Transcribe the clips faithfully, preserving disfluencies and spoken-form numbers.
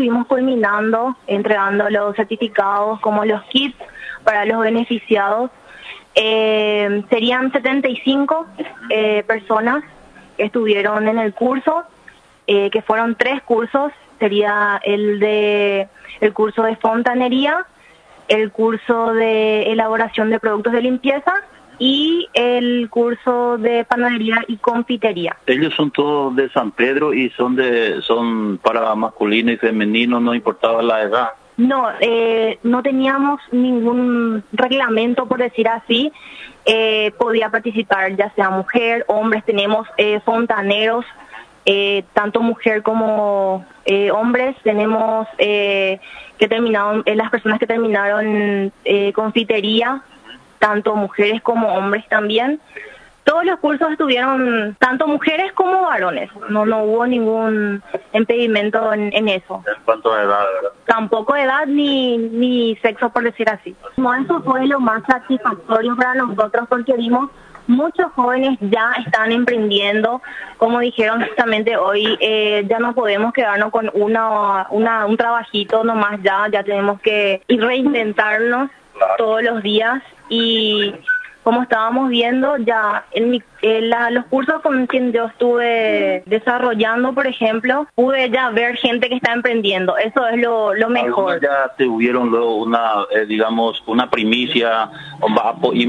estuvimos culminando, entregando los certificados como los kits para los beneficiados. Eh, serían setenta y cinco eh, personas que estuvieron en el curso, eh, que fueron tres cursos. Sería el de el curso de fontanería, el curso de elaboración de productos de limpieza y el curso de panadería y confitería. Ellos son todos de San Pedro y son de son para masculino y femenino, no importaba la edad. No, eh, no teníamos ningún reglamento, por decir así. Eh, podía participar ya sea mujer, hombres. Tenemos eh, fontaneros, eh, tanto mujer como eh, hombres. Tenemos eh, que terminaron eh, las personas que terminaron eh, confitería, tanto mujeres como hombres también. Todos los cursos estuvieron tanto mujeres como varones. No no hubo ningún impedimento en, en eso. ¿En cuanto a edad, verdad? Tampoco edad ni, ni sexo, por decir así. No, eso fue lo más satisfactorio para nosotros porque vimos muchos jóvenes ya están emprendiendo. Como dijeron justamente hoy, eh, ya no podemos quedarnos con una, una un trabajito nomás ya. Ya tenemos que ir reinventarnos claro. Todos los días y... Como estábamos viendo, ya en, mi, en la, los cursos con quien yo estuve desarrollando, por ejemplo, pude ya ver gente que está emprendiendo. Eso es lo, lo mejor. Ya tuvieron luego una, eh, digamos, una primicia, y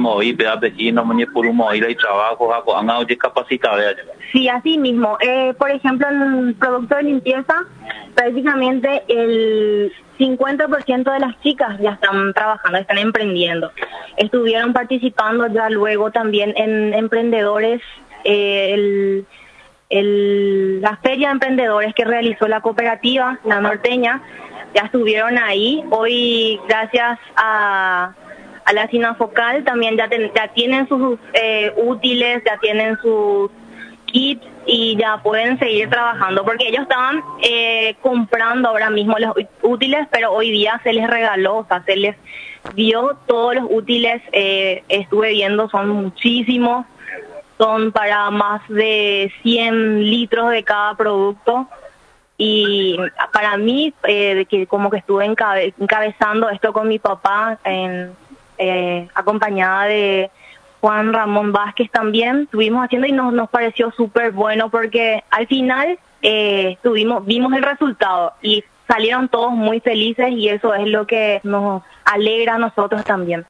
trabajo, capacidad. Sí, así mismo. Eh, por ejemplo, en el producto de limpieza, prácticamente el cincuenta por ciento de las chicas ya están trabajando, están emprendiendo. Estuvieron participando ya luego también en emprendedores, eh, el, el, la feria de emprendedores que realizó la cooperativa, la norteña, ya estuvieron ahí. Hoy, gracias a, a la Sinafocal, también ya, ten, ya tienen sus eh, útiles, ya tienen sus kits y ya pueden seguir trabajando porque ellos estaban eh, comprando ahora mismo los útiles, pero hoy día se les regaló, o sea, se les dio todos los útiles. Eh, estuve viendo, son muchísimos, son para más de cien litros de cada producto y para mí, eh, que como que estuve encabe encabezando esto con mi papá, en, eh, acompañada de Juan Ramón Vázquez también, estuvimos haciendo y nos, nos pareció súper bueno porque al final eh, tuvimos, vimos el resultado y salieron todos muy felices y eso es lo que nos alegra a nosotros también.